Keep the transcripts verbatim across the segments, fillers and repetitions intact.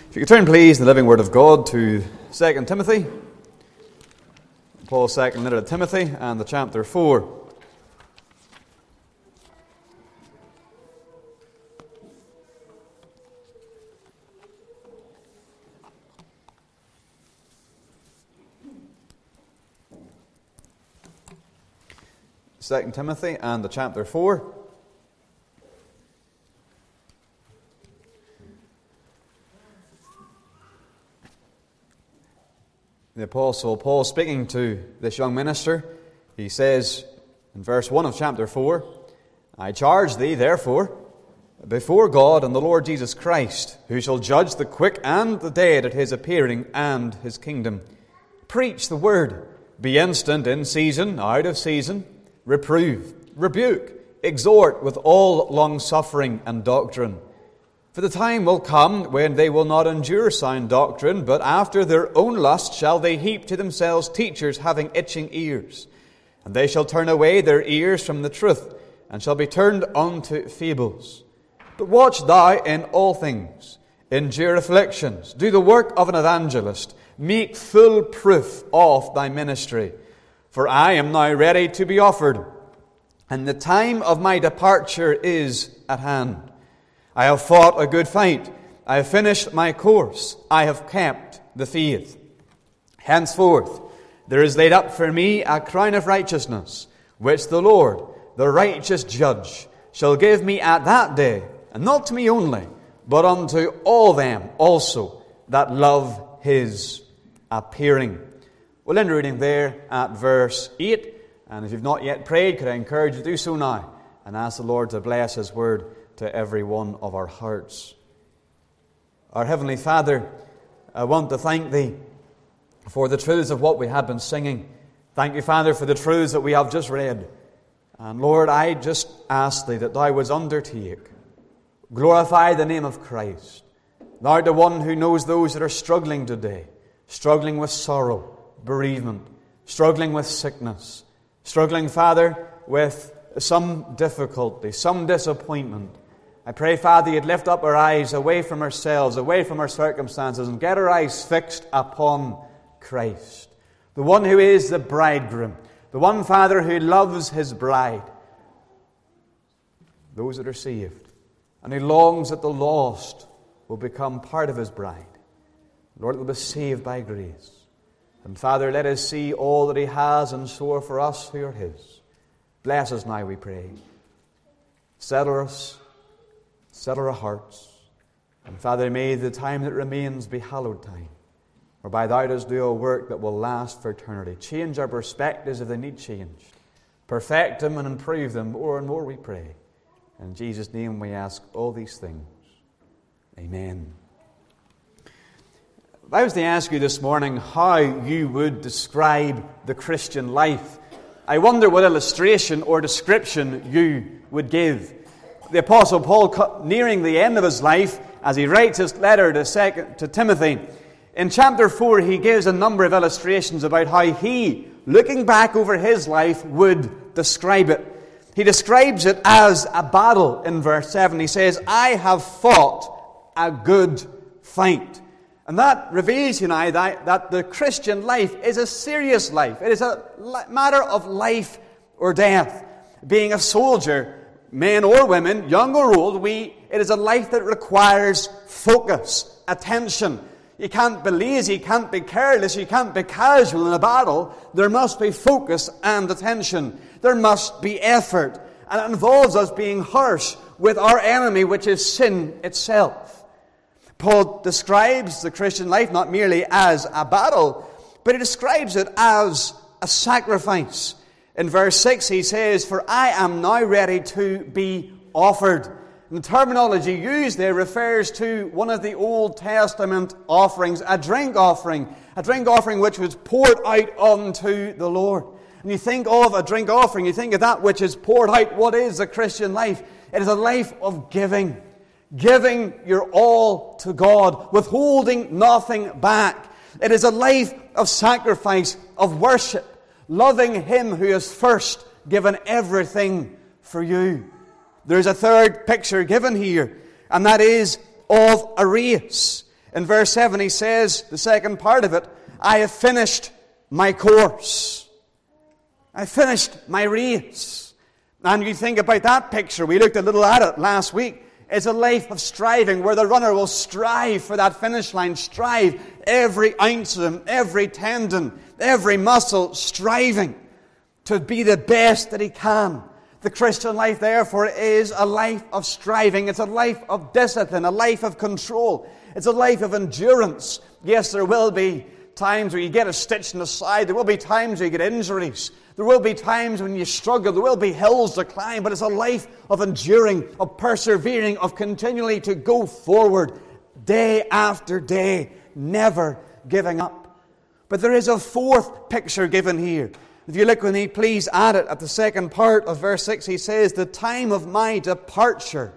If you could turn, please, the living Word of God to Second Timothy, Paul's second letter to Timothy, and the chapter four. Second Timothy and the chapter four. The Apostle Paul, speaking to this young minister, he says in verse one of chapter four, I charge thee, therefore, before God and the Lord Jesus Christ, who shall judge the quick and the dead at his appearing and his kingdom. Preach the word, be instant in season, out of season, reprove, rebuke, exhort with all longsuffering and doctrine. For the time will come when they will not endure sound doctrine, but after their own lust shall they heap to themselves teachers having itching ears. And they shall turn away their ears from the truth, and shall be turned unto fables. But watch thou in all things, endure afflictions, do the work of an evangelist, make full proof of thy ministry. For I am now ready to be offered, and the time of my departure is at hand. I have fought a good fight. I have finished my course. I have kept the faith. Henceforth, there is laid up for me a crown of righteousness, which the Lord, the righteous judge, shall give me at that day, and not to me only, but unto all them also that love his appearing. We'll end reading there at verse eight. And if you've not yet prayed, could I encourage you to do so now and ask the Lord to bless his word to every one of our hearts. Our Heavenly Father, I want to thank thee for the truths of what we have been singing. Thank you, Father, for the truths that we have just read. And Lord, I just ask thee that thou wouldst undertake, glorify the name of Christ. Thou art the one who knows those that are struggling today, struggling with sorrow, bereavement, struggling with sickness, struggling, Father, with some difficulty, some disappointment. I pray, Father, you'd lift up our eyes away from ourselves, away from our circumstances, and get our eyes fixed upon Christ, the one who is the bridegroom, the one, Father, who loves his bride, those that are saved, and who longs that the lost will become part of his bride. Lord, they'll be saved by grace. And Father, let us see all that he has in store for us who are his. Bless us now, we pray. Settle us, settle our hearts. And Father, may the time that remains be hallowed time, whereby thou dost do a work that will last for eternity. Change our perspectives if they need changed. Perfect them and improve them more and more, we pray. In Jesus' name we ask all these things. Amen. If I was to ask you this morning how you would describe the Christian life, I wonder what illustration or description you would give. The Apostle Paul, nearing the end of his life, as he writes his letter to, second, to Timothy, in chapter four he gives a number of illustrations about how he, looking back over his life, would describe it. He describes it as a battle in verse seven. He says, I have fought a good fight. And that reveals, you know, that, that the Christian life is a serious life. It is a matter of life or death. Being a soldier, men or women, young or old, we it is a life that requires focus, attention. You can't be lazy, you can't be careless, you can't be casual in a battle. There must be focus and attention. There must be effort. And it involves us being harsh with our enemy, which is sin itself. Paul describes the Christian life not merely as a battle, but he describes it as a sacrifice. In verse six he says, For I am now ready to be offered. And the terminology used there refers to one of the Old Testament offerings, a drink offering, a drink offering which was poured out unto the Lord. And you think of a drink offering, you think of that which is poured out. What is the Christian life? It is a life of giving. Giving your all to God, withholding nothing back. It is a life of sacrifice, of worship, loving Him who has first given everything for you. There's a third picture given here, and that is of a race. In verse seven he says, the second part of it, I have finished my course. I finished my race. And you think about that picture, we looked a little at it last week. It's a life of striving where the runner will strive for that finish line, strive every ounce of him, every tendon, every muscle, striving to be the best that he can. The Christian life, therefore, is a life of striving. It's a life of discipline, a life of control. It's a life of endurance. Yes, there will be times where you get a stitch in the side. There will be times where you get injuries. There will be times when you struggle. There will be hills to climb. But it's a life of enduring, of persevering, of continually to go forward day after day, never giving up. But there is a fourth picture given here. If you look with me, please add it at the second part of verse six. He says, the time of my departure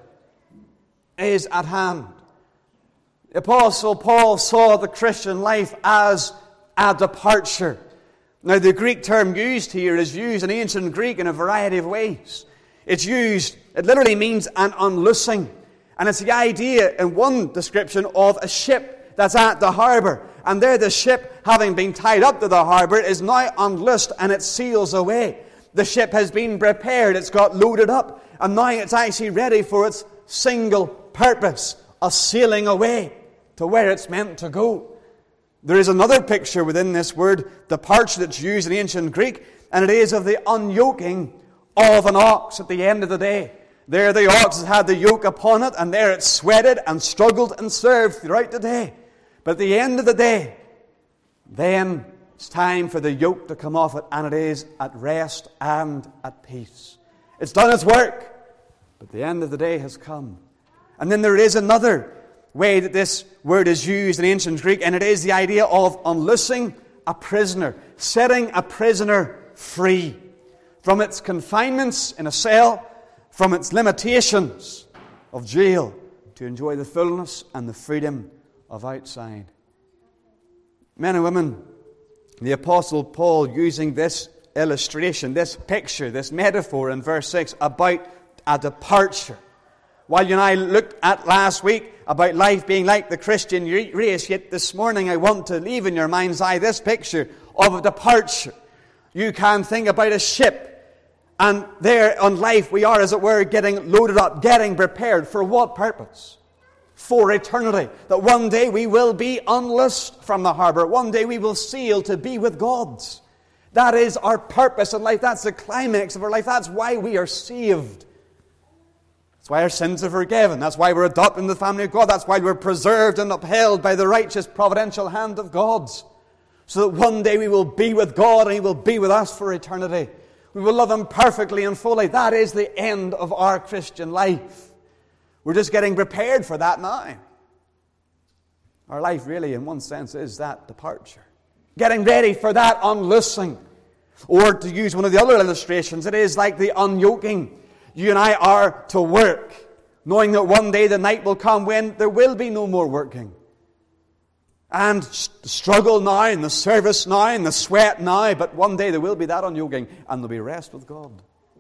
is at hand. The Apostle Paul saw the Christian life as a departure. Now, the Greek term used here is used in ancient Greek in a variety of ways. It's used, it literally means an unloosing. And it's the idea in one description of a ship that's at the harbour. And there the ship, having been tied up to the harbour, is now unloosed and it sails away. The ship has been prepared, it's got loaded up, and now it's actually ready for its single purpose of sailing away to where it's meant to go. There is another picture within this word departure that's used in ancient Greek, and it is of the unyoking of an ox at the end of the day. There the ox has had the yoke upon it, and there it sweated and struggled and served throughout the day. But at the end of the day, then it's time for the yoke to come off it, and it is at rest and at peace. It's done its work, but the end of the day has come. And then there is another way that this word is used in ancient Greek, and it is the idea of unloosing a prisoner, setting a prisoner free from its confinements in a cell, from its limitations of jail, to enjoy the fullness and the freedom of outside. Men and women, the Apostle Paul using this illustration, this picture, this metaphor in verse six about a departure. While you and I looked at last week about life being like the Christian race, yet this morning I want to leave in your mind's eye this picture of a departure. You can think about a ship, and there on life we are, as it were, getting loaded up, getting prepared. For what purpose? For eternity. That one day we will be unloosed from the harbour. One day we will sail to be with God. That is our purpose in life. That's the climax of our life. That's why we are saved. That's why our sins are forgiven. That's why we're adopted in the family of God. That's why we're preserved and upheld by the righteous providential hand of God. So that one day we will be with God and He will be with us for eternity. We will love Him perfectly and fully. That is the end of our Christian life. We're just getting prepared for that now. Our life really, in one sense, is that departure. Getting ready for that unloosing. Or to use one of the other illustrations, it is like the unyoking. You and I are to work, knowing that one day the night will come when there will be no more working. And the struggle now, and the service now, and the sweat now, but one day there will be that unyoking, and there'll be rest with God.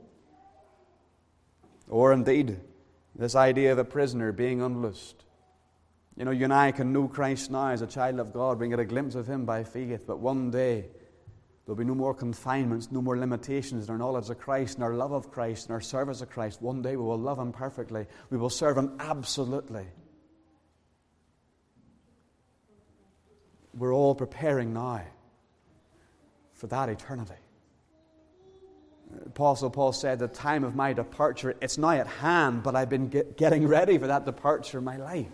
Or indeed, this idea of a prisoner being unloosed. You know, you and I can know Christ now as a child of God. We can get a glimpse of Him by faith. But one day, there'll be no more confinements, no more limitations in our knowledge of Christ, and our love of Christ, and our service of Christ. One day we will love Him perfectly. We will serve Him absolutely. We're all preparing now for that eternity. Apostle Paul said, the time of my departure, it's now at hand, but I've been get, getting ready for that departure in my life.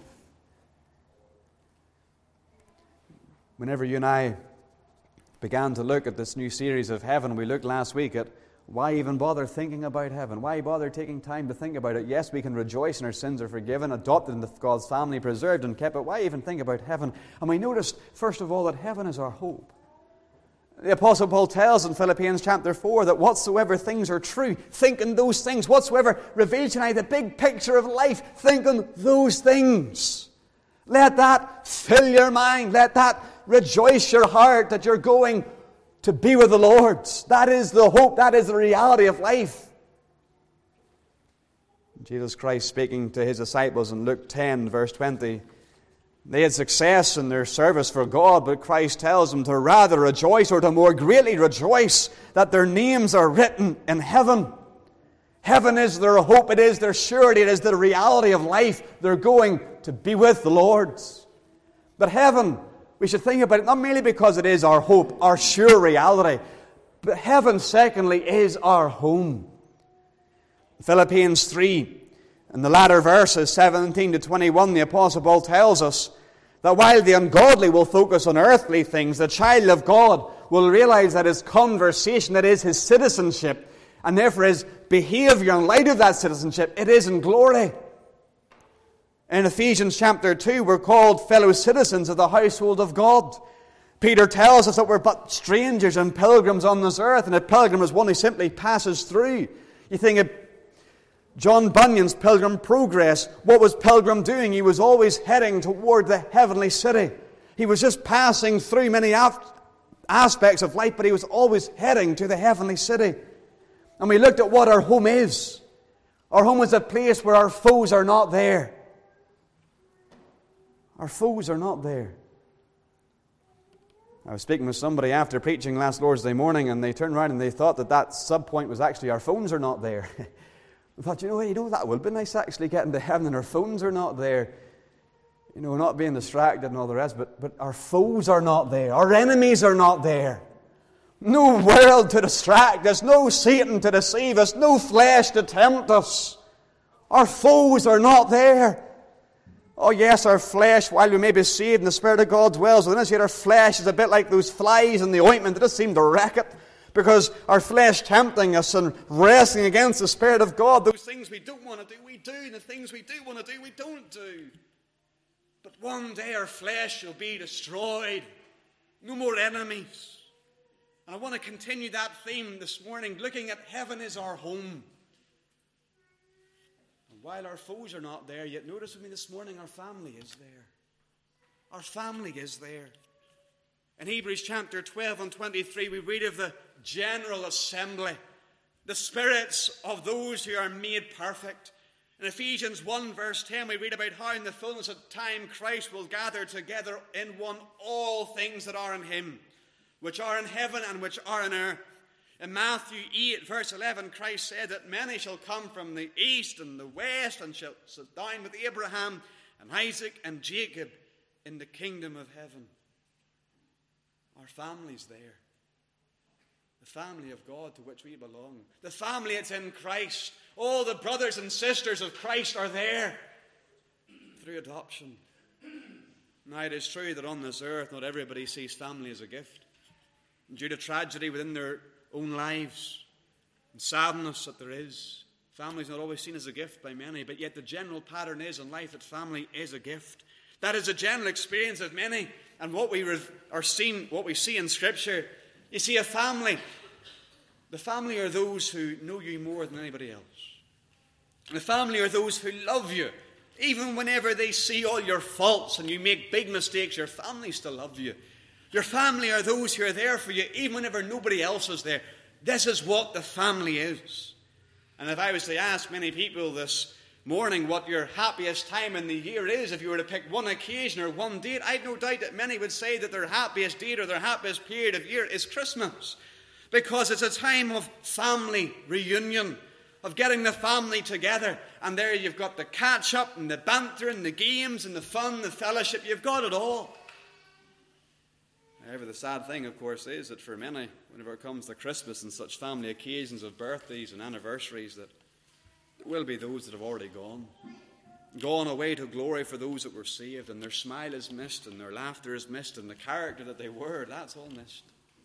Whenever you and I began to look at this new series of heaven, we looked last week at why even bother thinking about heaven? Why bother taking time to think about it? Yes, we can rejoice and our sins are forgiven, adopted into God's family, preserved and kept, but why even think about heaven? And we noticed, first of all, that heaven is our hope. The Apostle Paul tells in Philippians chapter four that whatsoever things are true, think on those things. Whatsoever reveals tonight the big picture of life, think on those things. Let that fill your mind. Let that rejoice your heart that you're going to be with the Lord. That is the hope. That is the reality of life. Jesus Christ speaking to His disciples in Luke ten, verse twenty, They had success in their service for God, but Christ tells them to rather rejoice, or to more greatly rejoice, that their names are written in heaven. Heaven is their hope, it is their surety, it is the reality of life. They're going to be with the Lord. But heaven, we should think about it not merely because it is our hope, our sure reality, but heaven, secondly, is our home. Philippians three, in the latter verses, seventeen to twenty-one, the Apostle Paul tells us that while the ungodly will focus on earthly things, the child of God will realize that his conversation, that is his citizenship, and therefore his behavior in light of that citizenship, it is in glory. In Ephesians chapter two, we're called fellow citizens of the household of God. Peter tells us that we're but strangers and pilgrims on this earth, and a pilgrim is one who simply passes through. You think of John Bunyan's Pilgrim Progress. What was Pilgrim doing? He was always heading toward the heavenly city. He was just passing through many aspects of life, but he was always heading to the heavenly city. And we looked at what our home is. Our home is a place where our foes are not there. Our foes are not there. I was speaking with somebody after preaching last Lord's Day morning, and they turned around and they thought that that sub-point was actually our phones are not there. I thought, you know, you know, that would be nice actually getting to heaven and our phones are not there. You know, not being distracted and all the rest, but, but our foes are not there. Our enemies are not there. No world to distract us, no Satan to deceive us, no flesh to tempt us. Our foes are not there. Oh yes, our flesh, while we may be saved and the Spirit of God dwells within us, yet our flesh is a bit like those flies in the ointment that just seem to wreck it. Because our flesh tempting us and wrestling against the Spirit of God, those things we don't want to do, we do. And the things we do want to do, we don't do. But one day our flesh shall be destroyed. No more enemies. And I want to continue that theme this morning, looking at heaven is our home. And while our foes are not there, yet notice with me this morning, our family is there. Our family is there. In Hebrews chapter twelve and twenty-three, we read of the general assembly, the spirits of those who are made perfect. In Ephesians one verse ten, we read about how in the fullness of time Christ will gather together in one all things that are in him, which are in heaven and which are in earth. In Matthew eight verse eleven, Christ said that many shall come from the east and the west and shall sit down with Abraham and Isaac and Jacob in the kingdom of heaven. Our family's there. The family of God to which we belong. The family that's in Christ. All the brothers and sisters of Christ are there through adoption. Now it is true that on this earth not everybody sees family as a gift. Due to tragedy within their own lives and sadness that there is, family is not always seen as a gift by many, but yet the general pattern is in life that family is a gift. That is a general experience of many. And what we are seeing, what we see in Scripture, you see a family. The family are those who know you more than anybody else. And the family are those who love you. Even whenever they see all your faults and you make big mistakes, your family still love you. Your family are those who are there for you even whenever nobody else is there. This is what the family is. And if I was to ask many people this morning what your happiest time in the year is, if you were to pick one occasion or one date, I'd no doubt that many would say that their happiest date or their happiest period of year is Christmas, because it's a time of family reunion, of getting the family together. And there you've got the catch up and the banter and the games and the fun, the fellowship. You've got it all. However, the sad thing, of course, is that for many, whenever it comes to Christmas and such family occasions of birthdays and anniversaries, that there will be those that have already gone. Gone away to glory for those that were saved, and their smile is missed, and their laughter is missed, and the character that they were, that's all missed.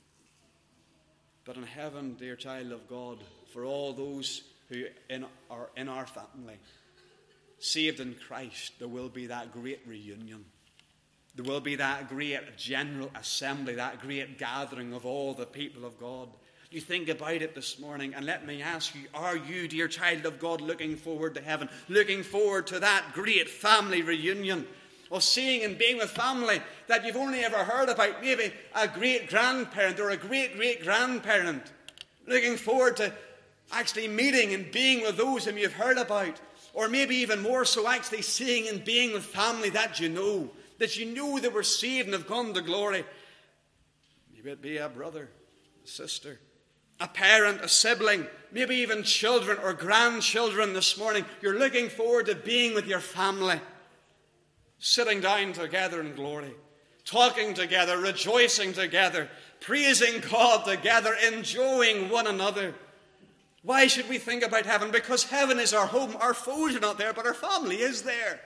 But in heaven, dear child of God, for all those who in, are in our family, saved in Christ, there will be that great reunion. There will be that great general assembly, that great gathering of all the people of God. You think about it this morning, and let me ask you, are you, dear child of God, looking forward to heaven, looking forward to that great family reunion, of seeing and being with family that you've only ever heard about, maybe a great-grandparent or a great-great-grandparent, looking forward to actually meeting and being with those whom you've heard about, or maybe even more so actually seeing and being with family that you know, that you know they were saved and have gone to glory. Maybe it be a brother, a sister, a parent, a sibling, maybe even children or grandchildren this morning. You're looking forward to being with your family, sitting down together in glory, talking together, rejoicing together, praising God together, enjoying one another. Why should we think about heaven? Because heaven is our home. Our foes are not there, but our family is there.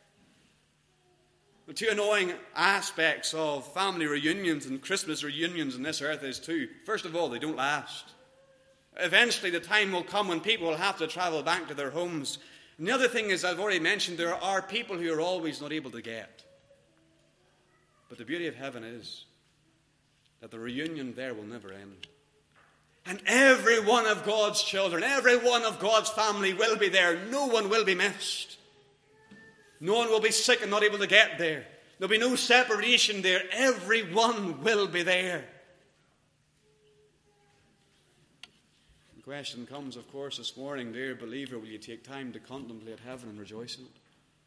The two annoying aspects of family reunions and Christmas reunions on this earth is too. First of all, they don't last. Eventually the time will come when people will have to travel back to their homes. And the other thing is, I've already mentioned, there are people who are always not able to get. But the beauty of heaven is that the reunion there will never end. And every one of God's children, every one of God's family will be there. No one will be missed. No one will be sick and not able to get there. There'll be no separation there. Everyone will be there. The question comes, of course, this morning, dear believer, will you take time to contemplate heaven and rejoice in it?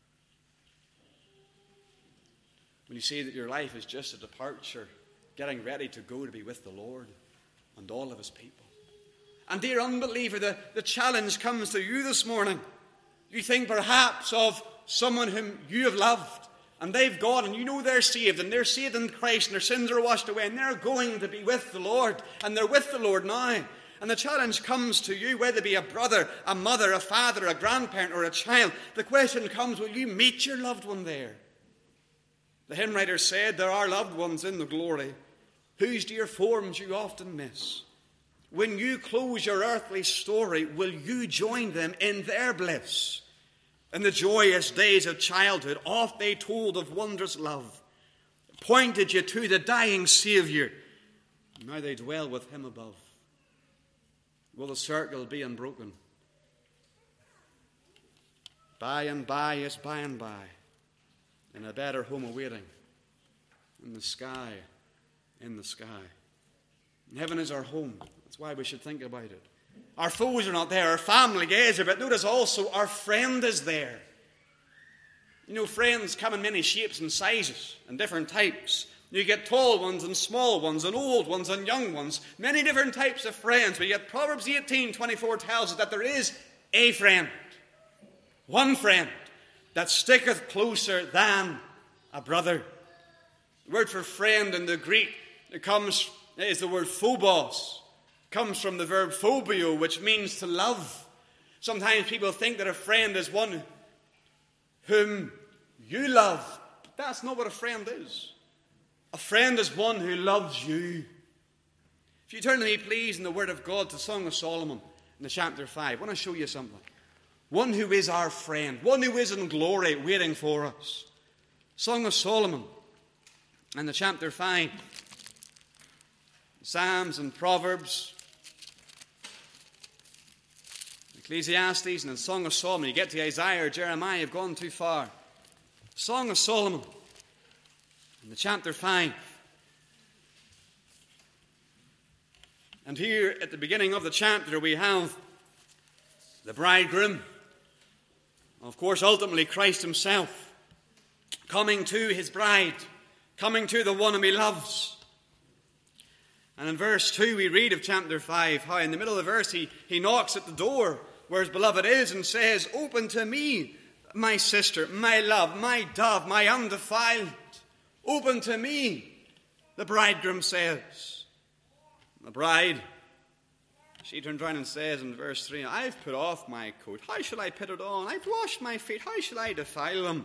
Will you see that your life is just a departure, getting ready to go to be with the Lord and all of his people? And dear unbeliever, the, the challenge comes to you this morning. You think perhaps of someone whom you have loved, and they've gone, and you know they're saved, and they're saved in Christ, and their sins are washed away, and they're going to be with the Lord, and they're with the Lord now. And the challenge comes to you, whether it be a brother, a mother, a father, a grandparent, or a child. The question comes, will you meet your loved one there? The hymn writer said, there are loved ones in the glory, whose dear forms you often miss. When you close your earthly story, will you join them in their bliss? In the joyous days of childhood, oft they told of wondrous love, pointed you to the dying Saviour. Now they dwell with him above. Will the circle be unbroken? By and by is by and by, in a better home awaiting, in the sky, in the sky. Heaven is our home. That's why we should think about it. Our foes are not there. Our family is there. But notice also our friend is there. You know, friends come in many shapes and sizes and different types. You get tall ones and small ones and old ones and young ones. Many different types of friends. But yet Proverbs eighteen twenty-four tells us that there is a friend. One friend that sticketh closer than a brother. The word for friend in the Greek, it comes, is the word phobos. Comes from the verb phobio, which means to love. Sometimes people think that a friend is one whom you love. But that's not what a friend is. A friend is one who loves you. If you turn to me, please, in the Word of God to Song of Solomon, in the chapter five, I want to show you something. One who is our friend, one who is in glory waiting for us. Song of Solomon, in the chapter five. Psalms and Proverbs, Ecclesiastes, and the Song of Solomon. You get to Isaiah or Jeremiah, you've gone too far. Song of Solomon, in the chapter five. And here at the beginning of the chapter we have the bridegroom, of course ultimately Christ himself, coming to his bride, coming to the one whom he loves. And in verse two we read of chapter five how in the middle of the verse he, he knocks at the door where his beloved is and says, open to me, my sister, my love, my dove, my undefiled. Open to me, the bridegroom says. The bride, she turns around and says in verse three, I've put off my coat. How shall I put it on? I've washed my feet. How shall I defile them?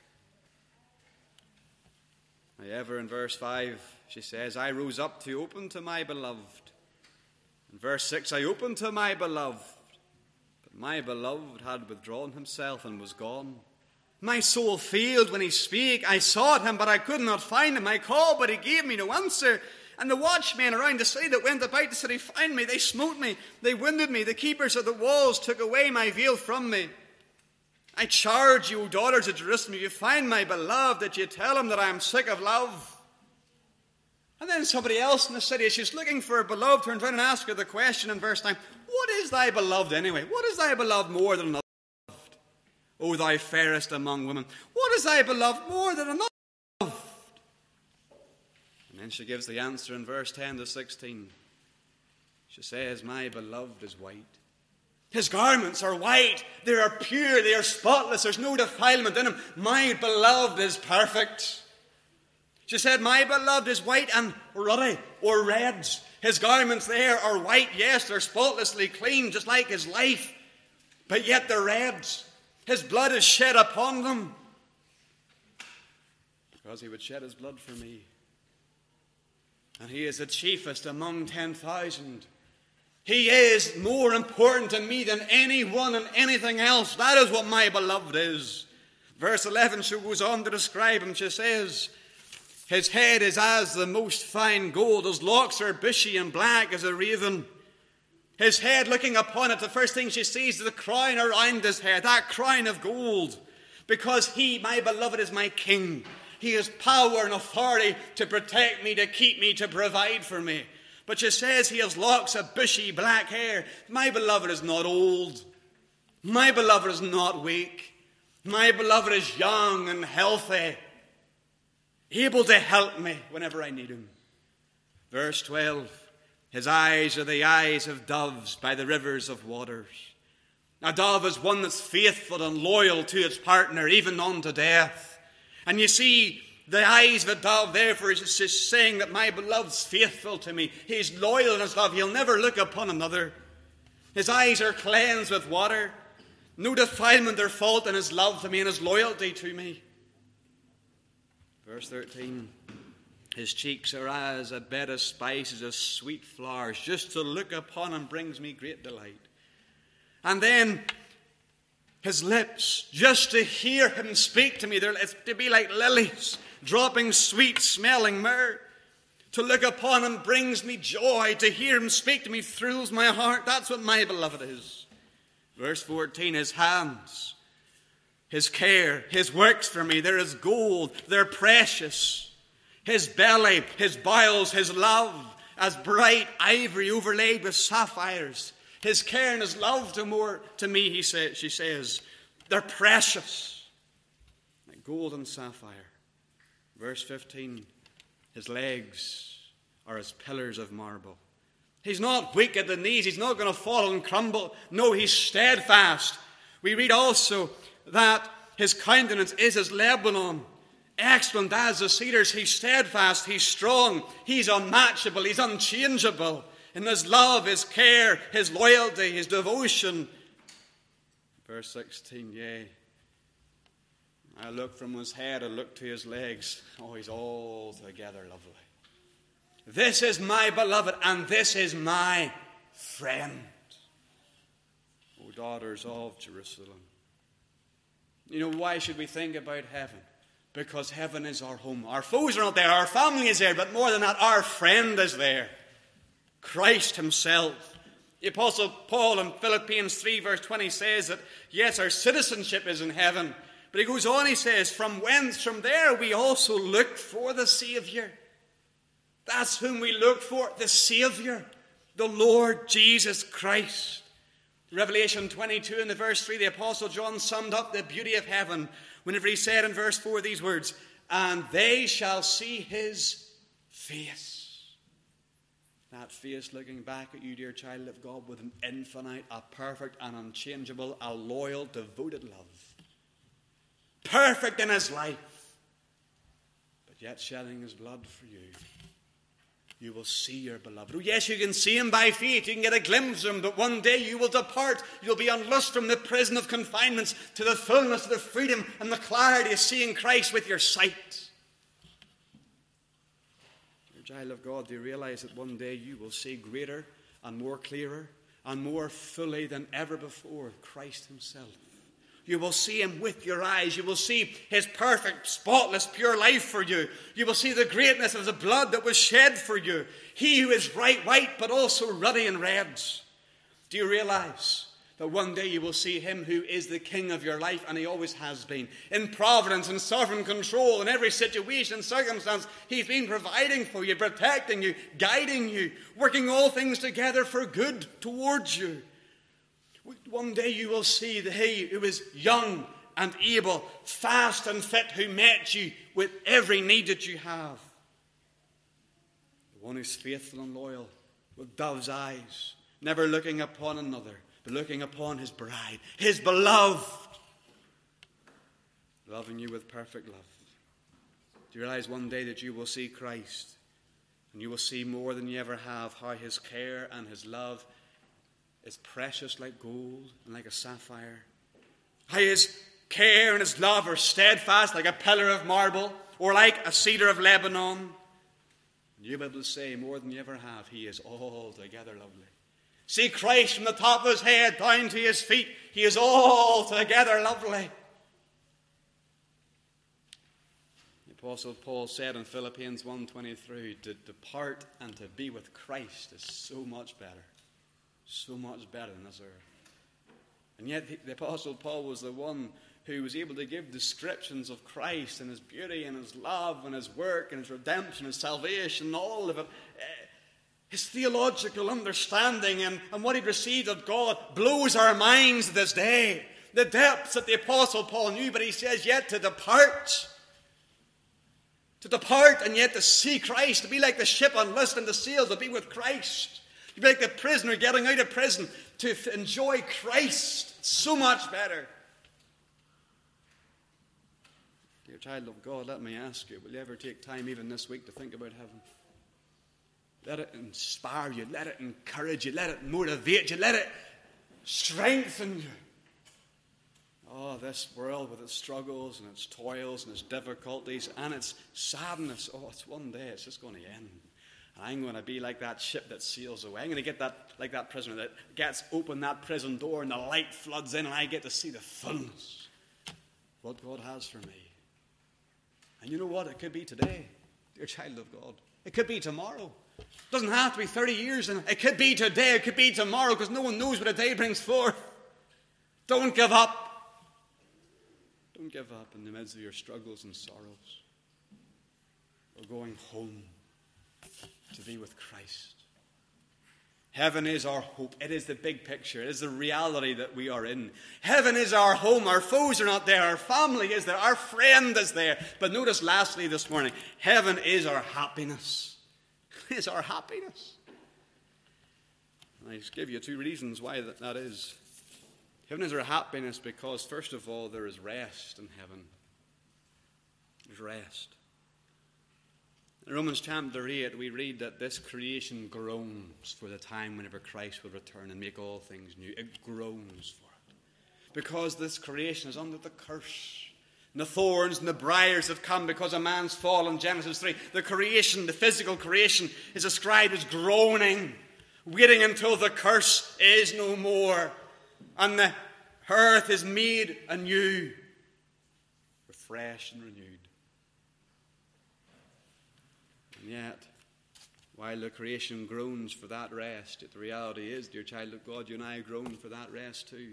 However, in verse five, she says, I rose up to open to my beloved. In verse six, I opened to my beloved, but my beloved had withdrawn himself and was gone. My soul failed when he spake. I sought him, but I could not find him. I called, but he gave me no answer. And the watchmen around the city that went about the city found me. They smote me. They wounded me. The keepers of the walls took away my veil from me. I charge you, O daughters of Jerusalem, if you find my beloved, that you tell him that I am sick of love. And then somebody else in the city, as she's looking for her beloved, turns around and asks her the question in verse nine, what is thy beloved anyway? What is thy beloved more than another beloved? O thou fairest among women, what is thy beloved more than another? And she gives the answer in verse ten to sixteen. She says, my beloved is white. His garments are white. They are pure. They are spotless. There's no defilement in them. My beloved is perfect. She said, my beloved is white and ruddy or reds. His garments there are white. Yes, they're spotlessly clean, just like his life. But yet they're reds. His blood is shed upon them. Because he would shed his blood for me. And he is the chiefest among ten thousand. He is more important to me than anyone and anything else. That is what my beloved is. Verse eleven, she goes on to describe him. She says, his head is as the most fine gold. His locks are bushy and black as a raven. His head, looking upon it, the first thing she sees is the crown around his head, that crown of gold. Because he, my beloved, is my king. He has power and authority to protect me, to keep me, to provide for me. But she says he has locks of bushy black hair. My beloved is not old. My beloved is not weak. My beloved is young and healthy, able to help me whenever I need him. Verse twelve, his eyes are the eyes of doves by the rivers of waters. A dove is one that's faithful and loyal to its partner, even unto death. And you see, the eyes of a dove, therefore, is just saying that my beloved's faithful to me. He's loyal in his love. He'll never look upon another. His eyes are cleansed with water. No defilement or fault in his love to me and his loyalty to me. Verse thirteen. His cheeks are as a bed of spices, of sweet flowers. Just to look upon him brings me great delight. And then his lips, just to hear him speak to me, they're to be like lilies, dropping sweet-smelling myrrh. To look upon him brings me joy. To hear him speak to me thrills my heart. That's what my beloved is. Verse fourteen, his hands, his care, his works for me, they're as gold, they're precious. His belly, his bowels, his love, as bright ivory overlaid with sapphires. His care and his love to more to me, he say, she says, they're precious, like gold and sapphire. Verse fifteen, his legs are as pillars of marble. He's not weak at the knees. He's not going to fall and crumble. No, he's steadfast. We read also that his countenance is as Lebanon, excellent as the cedars. He's steadfast. He's strong. He's unmatchable. He's unchangeable. In his love, his care, his loyalty, his devotion. Verse sixteen, yea, I look from his head and look to his legs. Oh, he's altogether lovely. This is my beloved, and this is my friend. O daughters of Jerusalem. You know, why should we think about heaven? Because heaven is our home. Our foes are not there. Our family is there. But more than that, our friend is there. Christ himself. The Apostle Paul in Philippians three verse twenty says that, yes, our citizenship is in heaven. But he goes on, he says, from whence, from there we also look for the Savior. That's whom we look for, the Savior, the Lord Jesus Christ. Revelation twenty-two in the verse three, the Apostle John summed up the beauty of heaven whenever he said in verse four these words, and they shall see his face. That face looking back at you, dear child of God, with an infinite, a perfect and unchangeable, a loyal, devoted love. Perfect in his life, but yet shedding his blood for you. You will see your beloved. Oh, yes, you can see him by faith. You can get a glimpse of him, but one day you will depart. You'll be unloosed from the prison of confinements to the fullness of the freedom and the clarity of seeing Christ with your sight. Dear child of God, do you realize that one day you will see greater and more clearer and more fully than ever before Christ himself? You will see him with your eyes. You will see his perfect, spotless, pure life for you. You will see the greatness of the blood that was shed for you. He who is bright white, but also ruddy and reds. Do you realize that one day you will see him who is the king of your life, and he always has been? In providence and sovereign control in every situation and circumstance, he's been providing for you, protecting you, guiding you, working all things together for good towards you. One day you will see the he who is young and able, fast and fit, who met you with every need that you have. one who's faithful and loyal, with dove's eyes, never looking upon another, but looking upon his bride, his beloved, loving you with perfect love. Do you realize one day that you will see Christ, and you will see more than you ever have how his care and his love is precious like gold and like a sapphire? How his care and his love are steadfast like a pillar of marble or like a cedar of Lebanon? And you'll be able to say more than you ever have, he is altogether lovely. See Christ from the top of his head down to his feet. He is altogether lovely. The Apostle Paul said in Philippians one twenty-three, to depart and to be with Christ is so much better. So much better than this earth. And yet the Apostle Paul was the one who was able to give descriptions of Christ and his beauty and his love and his work and his redemption and salvation and all of it. His theological understanding and, and what he'd received of God blows our minds to this day. The depths that the Apostle Paul knew, but he says, yet to depart. To depart and yet to see Christ, to be like the ship unlisting the sail, to be with Christ. To be like the prisoner getting out of prison, to enjoy Christ. It's so much better. Dear child of God, let me ask you, will you ever take time even this week to think about heaven? Let it inspire you, let it encourage you, let it motivate you, let it strengthen you. Oh, this world with its struggles and its toils and its difficulties and its sadness. Oh, it's one day, it's just going to end. And I'm going to be like that ship that sails away. I'm going to get that like that prisoner that gets open that prison door and the light floods in and I get to see the fullness of what God has for me. And you know what? It could be today, dear child of God. It could be tomorrow. It doesn't have to be thirty years. And it could be today. It could be tomorrow because no one knows what a day brings forth. Don't give up. Don't give up in the midst of your struggles and sorrows. We're going home to be with Christ. Heaven is our hope. It is the big picture. It is the reality that we are in. Heaven is our home. Our foes are not there. Our family is there. Our friend is there. But notice lastly this morning, heaven is our happiness. It is our happiness. And I just give you two reasons why that, that is. Heaven is our happiness because, first of all, there is rest in heaven. There's rest. In Romans chapter eight, we read that this creation groans for the time whenever Christ will return and make all things new. It groans for it. Because this creation is under the curse. And the thorns and the briars have come because of man's fall in Genesis three. The creation, the physical creation, is described as groaning, waiting until the curse is no more. And the earth is made anew, refreshed and renewed. And yet, while the creation groans for that rest, the reality is, dear child of God, you and I groan for that rest too.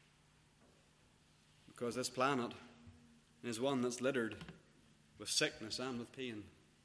Because this planet is one that's littered with sickness and with pain.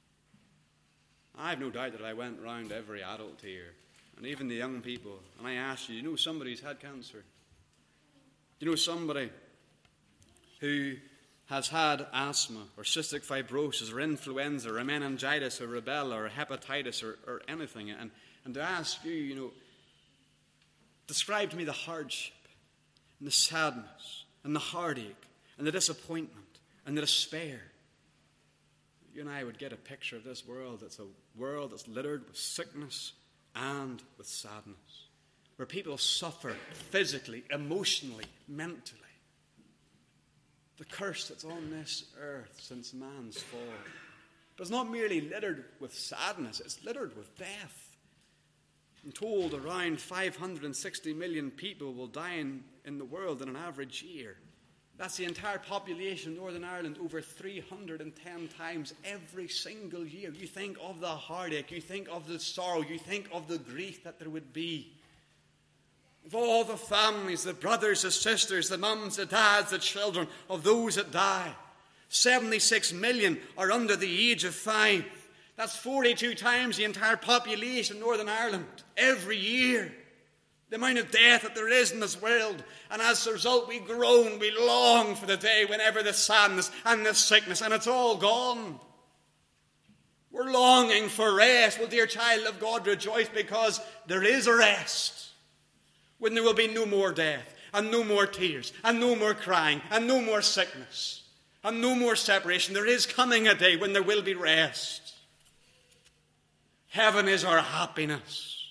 I have no doubt that I went round every adult here, and even the young people, and I asked you, you know somebody's had cancer? You know somebody who has had asthma or cystic fibrosis or influenza or meningitis or rubella or hepatitis or, or anything. And, and to ask you, you know, describe to me the hardship and the sadness and the heartache and the disappointment and the despair. You and I would get a picture of this world that's a world that's littered with sickness and with sadness, where people suffer physically, emotionally, mentally. The curse that's on this earth since man's fall. But it's not merely littered with sadness, it's littered with death. I'm told around five hundred sixty million people will die in, in the world in an average year. That's the entire population of Northern Ireland, over three hundred ten times every single year. You think of the heartache, you think of the sorrow, you think of the grief that there would be. Of all the families, the brothers, the sisters, the mums, the dads, the children of those that die, seventy-six million are under the age of five. That's forty-two times the entire population of Northern Ireland every year. The amount of death that there is in this world. And as a result, we groan, we long for the day whenever the sadness and the sickness, and it's all gone. We're longing for rest. Well, dear child of God, rejoice, because there is a rest. When there will be no more death, and no more tears, and no more crying, and no more sickness, and no more separation. There is coming a day when there will be rest. Heaven is our happiness.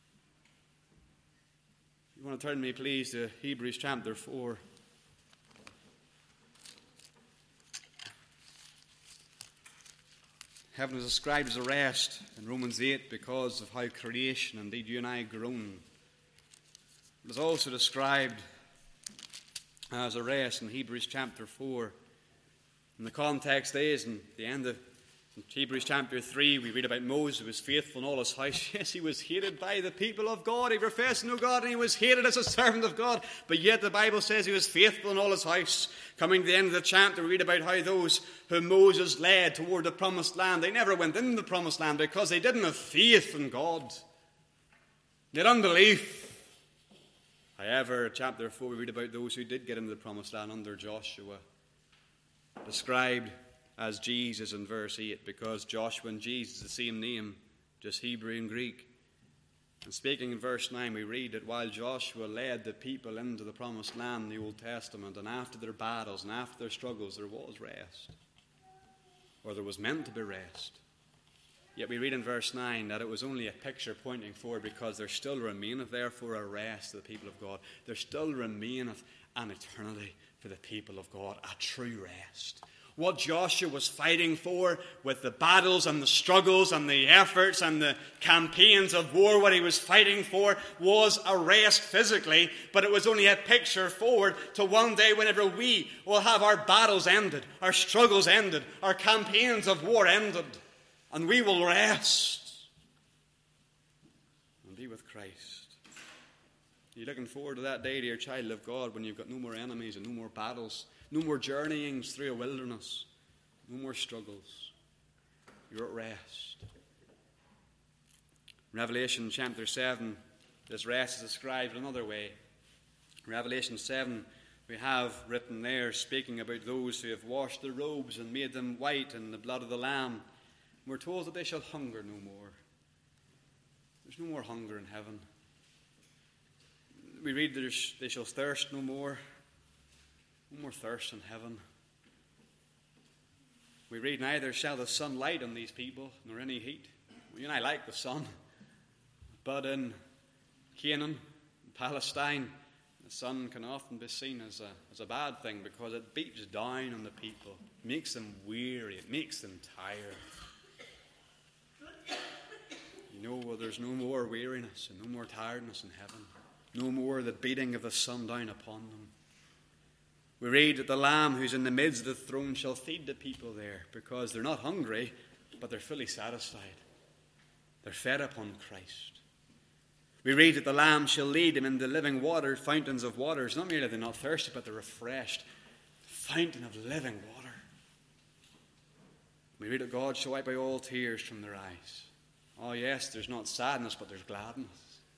You want to turn me, please, to Hebrews chapter four. Heaven is described as a rest in Romans eight because of how creation, indeed you and I, groan. It is also described as a rest in Hebrews chapter four. And the context is, in the end of Hebrews chapter three, we read about Moses, who was faithful in all his house. Yes, he was hated by the people of God. He professed no God, and he was hated as a servant of God. But yet the Bible says he was faithful in all his house. Coming to the end of the chapter, we read about how those whom Moses led toward the promised land, they never went into the promised land because they didn't have faith in God. They had unbelief. However, chapter four, we read about those who did get into the promised land under Joshua, described as Jesus in verse eight, because Joshua and Jesus, the same name, just Hebrew and Greek. And speaking in verse nine, we read that while Joshua led the people into the promised land in the Old Testament, and after their battles and after their struggles, there was rest. Or there was meant to be rest. Yet we read in verse nine that it was only a picture pointing forward, because there still remaineth therefore a rest to the people of God. There still remaineth an eternity for the people of God, a true rest. What Joshua was fighting for with the battles and the struggles and the efforts and the campaigns of war, what he was fighting for was a rest physically, but it was only a picture forward to one day whenever we will have our battles ended, our struggles ended, our campaigns of war ended, and we will rest and be with Christ. Are you looking forward to that day, dear child of God, when you've got no more enemies and no more battles, no more journeyings through a wilderness, no more struggles? You're at rest. Revelation chapter seven, this rest is described another way. Revelation seven, we have written there, speaking about those who have washed their robes and made them white in the blood of the Lamb. We're told that they shall hunger no more. There's no more hunger in heaven. We read that they shall thirst no more. No more thirst in heaven. We read, neither shall the sun light on these people, nor any heat. Well, you and I like the sun. But in Canaan, in Palestine, the sun can often be seen as a, as a bad thing, because it beats down on the people. It makes them weary. It makes them tired. You know, well, there's no more weariness and no more tiredness in heaven. No more the beating of the sun down upon them. We read that the Lamb who's in the midst of the throne shall feed the people there, because they're not hungry, but they're fully satisfied. They're fed upon Christ. We read that the Lamb shall lead them into living water, fountains of waters. Not merely they're not thirsty, but they're refreshed. Fountain of living water. We read that God shall wipe away all tears from their eyes. Oh yes, there's not sadness, but there's gladness.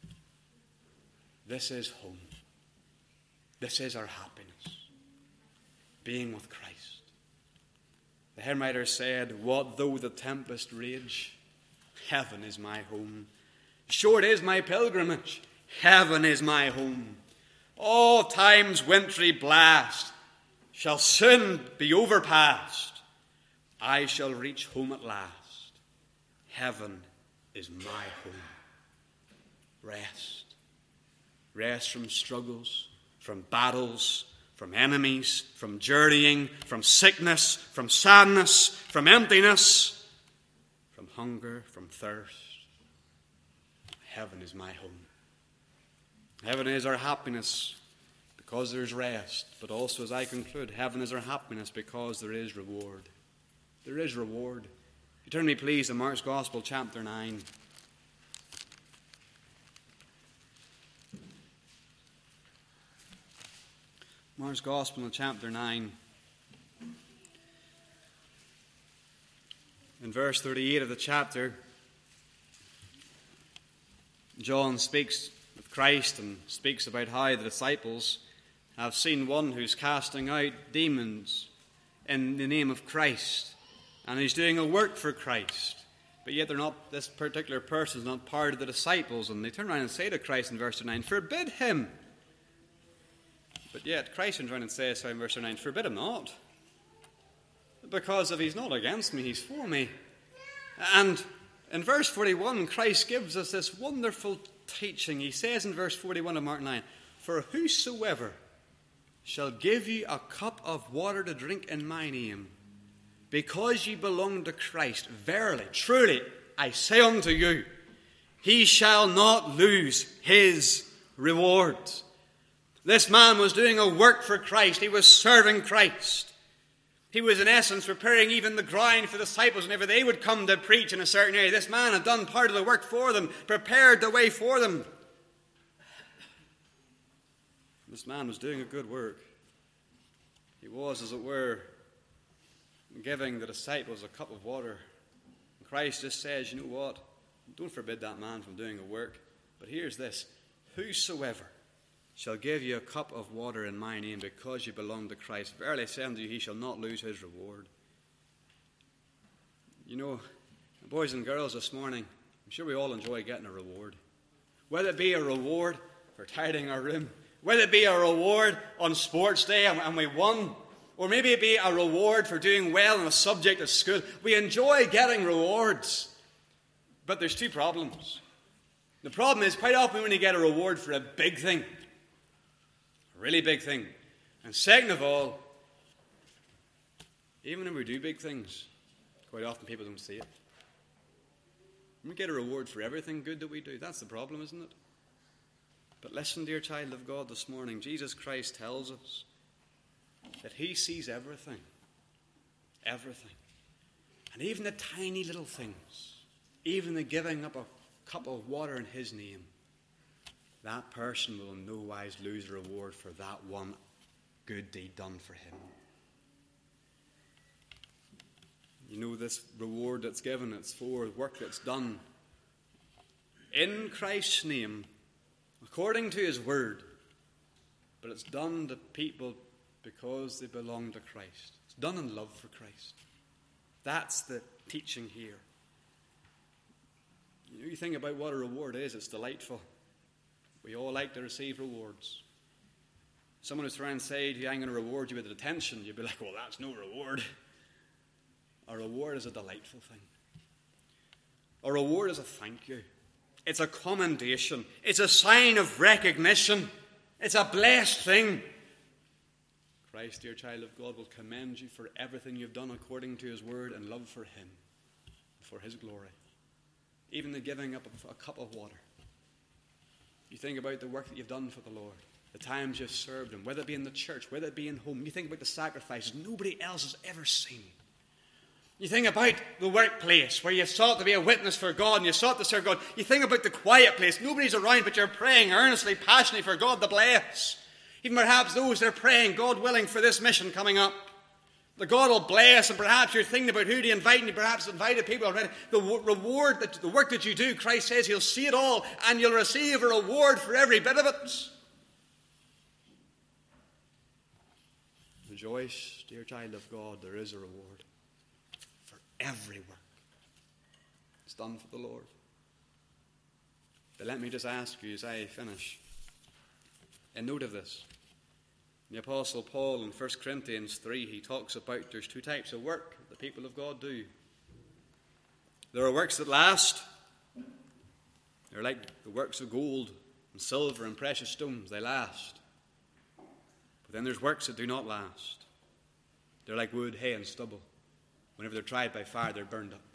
This is home. This is our happiness. Being with Christ. The hymn writer said, what though the tempest rage? Heaven is my home. Short is my pilgrimage. Heaven is my home. All time's wintry blast shall soon be overpast. I shall reach home at last. Heaven is my home. Rest. Rest from struggles, from battles, from enemies, from journeying, from sickness, from sadness, from emptiness, from hunger, from thirst. Heaven is my home. Heaven is our happiness because there is rest. But also, as I conclude, heaven is our happiness because there is reward. There is reward. You turn me, please, to Mark's Gospel, chapter nine. Mark's Gospel in chapter nine. In verse thirty-eight of the chapter, John speaks with Christ and speaks about how the disciples have seen one who's casting out demons in the name of Christ. And he's doing a work for Christ. but yet they're not, this particular person is not part of the disciples. And they turn around and say to Christ in verse nine, forbid him. But yet Christ turns around and says in verse nine, forbid him not. Because if he's not against me, he's for me. And in verse forty-one, Christ gives us this wonderful teaching. He says in verse forty-one of Mark nine, for whosoever shall give you a cup of water to drink in my name, because ye belong to Christ, verily, truly, I say unto you, he shall not lose his reward. This man was doing a work for Christ. He was serving Christ. He was in essence preparing even the ground for the disciples whenever they would come to preach in a certain area. This man had done part of the work for them, prepared the way for them. This man was doing a good work. He was, as it were, giving the disciples a cup of water. And Christ just says, you know what? Don't forbid that man from doing a work. But here's this. Whosoever shall give you a cup of water in my name, because you belong to Christ, verily I say unto you, he shall not lose his reward. You know, boys and girls, this morning, I'm sure we all enjoy getting a reward. Whether it be a reward for tidying our room, whether it be a reward on sports day and, and we won, or maybe it be a reward for doing well in a subject at school. We enjoy getting rewards. But there's two problems. The problem is quite often when you get a reward for a big thing, a really big thing. And second of all, even when we do big things, quite often people don't see it. We get a reward for everything good that we do. That's the problem, isn't it? But listen, dear child of God, this morning, Jesus Christ tells us that he sees everything. Everything. And even the tiny little things, even the giving up a cup of water in his name, that person will in no wise lose a reward for that one good deed done for him. You know, this reward that's given, it's for work that's done in Christ's name, according to his word, but it's done to people because they belong to Christ. It's done in love for Christ. That's the teaching here. You know, you think about what a reward is, it's delightful. We all like to receive rewards. Someone who's trying to say to you, I'm going to reward you with attention, you'd be like, well, that's no reward. A reward is a delightful thing. A reward is a thank you. It's a commendation. It's a sign of recognition. It's a blessed thing. Christ, dear child of God, will commend you for everything you've done according to his word and love for him, for his glory. Even the giving up of a cup of water. You think about the work that you've done for the Lord, the times you've served him, whether it be in the church, whether it be in home. You think about the sacrifices nobody else has ever seen. You think about the workplace where you've sought to be a witness for God and you sought to serve God. You think about the quiet place. Nobody's around, but you're praying earnestly, passionately for God to bless. Even perhaps those that are praying, God willing, for this mission coming up. That God will bless, and perhaps you're thinking about who to invite, and you perhaps invited people already. The reward, that, the work that you do, Christ says he'll see it all, and you'll receive a reward for every bit of it. Rejoice, dear child of God, there is a reward for every work. It's done for the Lord. But let me just ask you as I finish, and note of this. The Apostle Paul in First Corinthians three, he talks about there's two types of work the people of God do. There are works that last. They're like the works of gold and silver and precious stones. They last. But then there's works that do not last. They're like wood, hay, and stubble. Whenever they're tried by fire, they're burned up.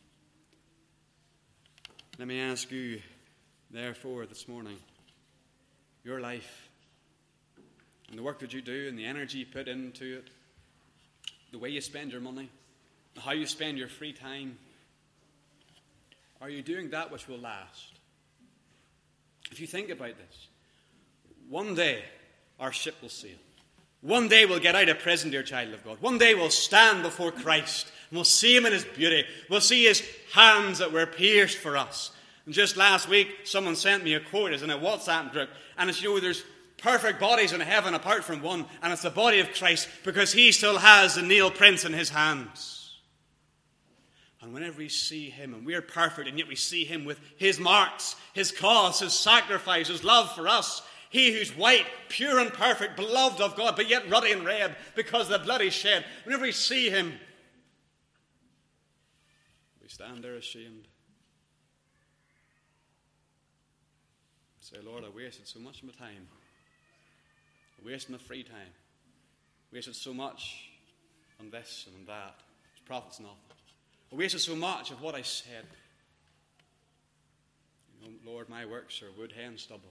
Let me ask you, therefore, this morning, your life, and the work that you do and the energy you put into it, the way you spend your money, how you spend your free time, are you doing that which will last? If you think about this, one day our ship will sail. One day we'll get out of prison, dear child of God. One day we'll stand before Christ and we'll see him in his beauty. We'll see his hands that were pierced for us. And just last week, someone sent me a quote as in a WhatsApp group, and it's, you know, there's perfect bodies in heaven apart from one, and it's the body of Christ, because he still has the nail prints in his hands. And whenever we see him, and we're perfect, and yet we see him with his marks, his cause, his sacrifice, his love for us, he who's white, pure and perfect, beloved of God, but yet ruddy and red because of the blood he shed. Whenever we see him, we stand there ashamed. Say, Lord, I wasted so much of my time. I wasted my free time. I wasted so much on this and on that. It profits nothing. I wasted so much of what I said. You know, Lord, my works are wood, hay, and stubble.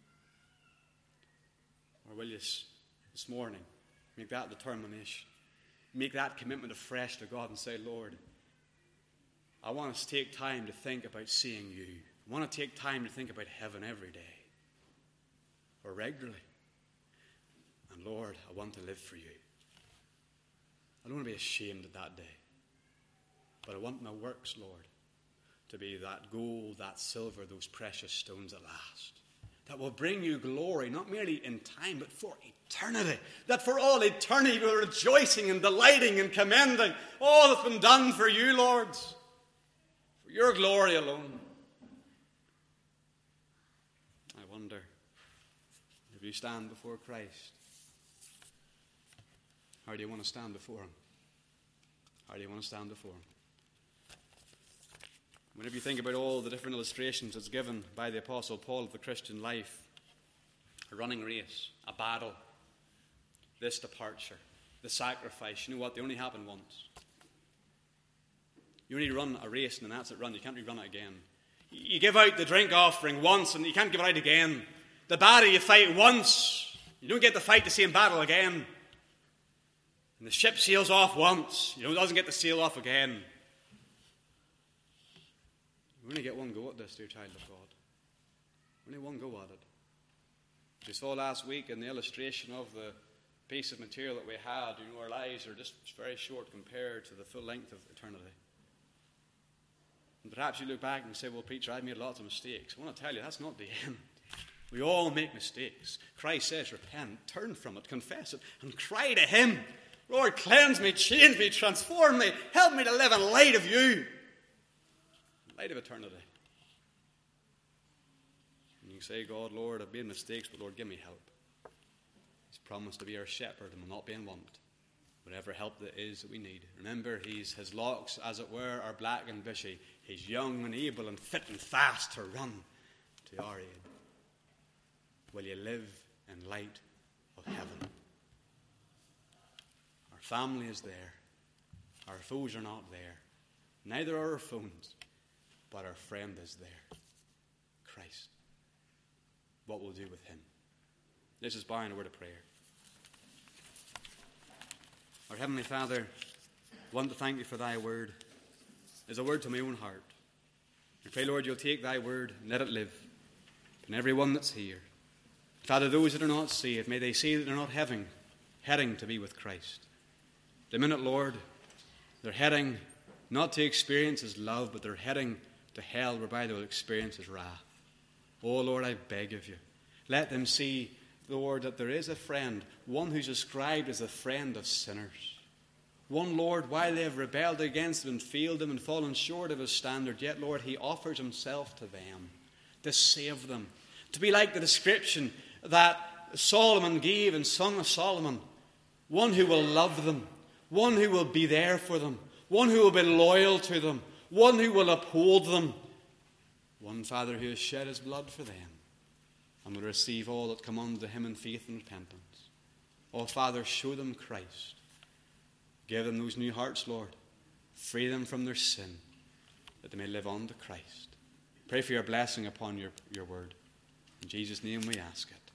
Or will you this morning make that determination? Make that commitment afresh to God and say, Lord, I want us to take time to think about seeing you. I want to take time to think about heaven every day or regularly. And Lord, I want to live for you. I don't want to be ashamed of that day. But I want my works, Lord, to be that gold, that silver, those precious stones at last, that will bring you glory, not merely in time, but for eternity. That for all eternity we're rejoicing and delighting and commending all that's been done for you, Lord, for your glory alone. I wonder if you stand before Christ, how do you want to stand before him? How do you want to stand before him? Whenever you think about all the different illustrations that's given by the Apostle Paul of the Christian life, a running race, a battle, this departure, the sacrifice, you know what? They only happen once. You only run a race and then that's it run. You can't rerun it again. You give out the drink offering once and you can't give it out again. The battle you fight once. You don't get to fight the same battle again. And the ship sails off once. You know, it doesn't get to sail off again. We only get one go at this, dear child of God. Only one go at it. We saw last week in the illustration of the piece of material that we had, you know, our lives are just very short compared to the full length of eternity. And perhaps you look back and say, well, Peter, I've made lots of mistakes. I want to tell you, that's not the end. We all make mistakes. Christ says, repent, turn from it, confess it, and cry to him. Lord, cleanse me, change me, transform me. Help me to live in light of you. Light of eternity. And you say, God, Lord, I've made mistakes, but Lord, give me help. He's promised to be our shepherd and will not be in want. Whatever help that is that we need. Remember, he's, his locks, as it were, are black and bushy. He's young and able and fit and fast to run to our aid. Will you live in light of heaven? Our family is there. Our foes are not there. Neither are our phones. But our friend is there, Christ. What we'll do with him. Let's just bow in a word of prayer. Our Heavenly Father, I want to thank you for thy word. It's a word to my own heart. I pray, Lord, you'll take thy word and let it live in everyone that's here. Father, those that are not saved, may they see that they're not heading, heading to be with Christ. The minute, Lord, they're heading not to experience his love, but they're heading to hell, whereby they will experience his wrath. Oh, Lord, I beg of you, let them see, Lord, that there is a friend, one who's described as a friend of sinners. One, Lord, while they have rebelled against him and failed him and fallen short of his standard, yet, Lord, he offers himself to them to save them, to be like the description that Solomon gave in Song of Solomon, one who will love them, one who will be there for them, one who will be loyal to them, one who will uphold them, one, Father, who has shed his blood for them and will receive all that come unto him in faith and repentance. Oh, Father, show them Christ. Give them those new hearts, Lord. Free them from their sin, that they may live on to Christ. Pray for your blessing upon your, your word. In Jesus' name we ask it.